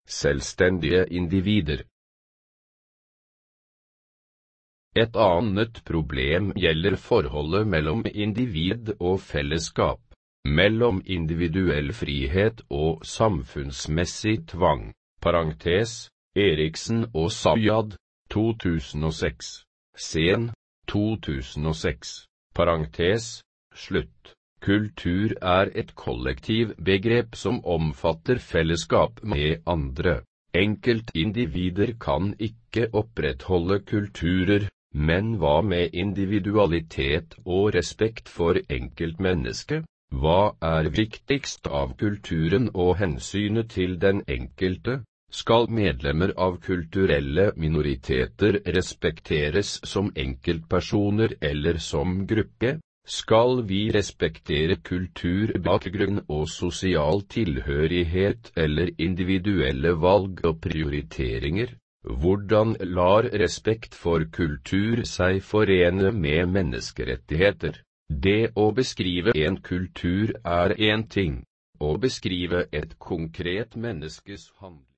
selvstendige individer. Et annet problem gjelder forholdet mellom individ og fellesskap, mellom individuell frihet og samfunnsmessig tvang, parentes, Eriksen og Sayad, 2006, Sen, 2006, parentes, slutt. Kultur er et kollektivbegrep som omfatter fellesskap med andre. Enkeltindivider kan ikke opprettholde kulturer, men hva med individualitet og respekt for enkeltmennesket? Hva er viktigst av kulturen og hensynet til den enkelte? Skal medlemmer av kulturelle minoriteter respekteres som enkeltpersoner eller som gruppe? Skal vi respektere kulturbakgrunn og sosial tilhørighet eller individuelle valg og prioriteringer? Hvordan lar respekt for kultur seg forene med menneskerettigheter? Det å beskrive en kultur er en ting, å beskrive et konkret menneskes handling.